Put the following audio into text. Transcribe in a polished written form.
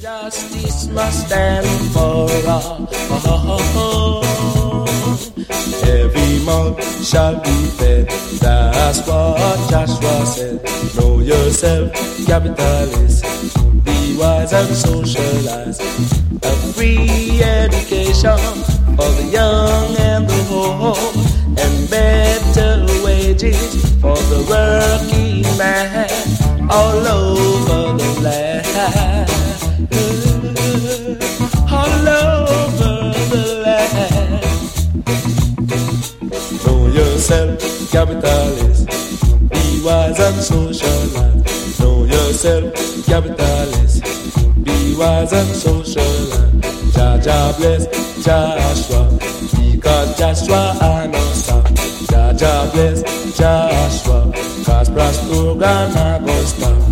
Justice must stand for all. Every mouth shall be fed. That's what Joshua said. Know yourself, capitalist. Be wise and socialize. A free education for the young and the old, and better wages for the working man all over the land. All over the land. Know yourself, capitalist. Be wise and socialize. Know yourself, capitalist. Be wise and socialize. Jah bless Joshua, because Joshua I know stop. Jah bless Joshua, cause prosper gonna go stop.